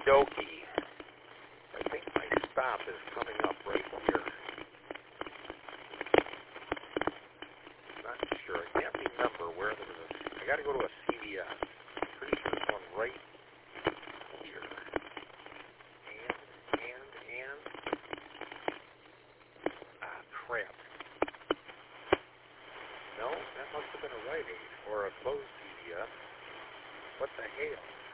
dokie. I think my stop is coming up right here. Not sure. I can't remember where there was I got to go to a CVS. Pretty sure there's one right here. And. Crap. No, that must have been a Rite Aid or a closed CVS. What the hell?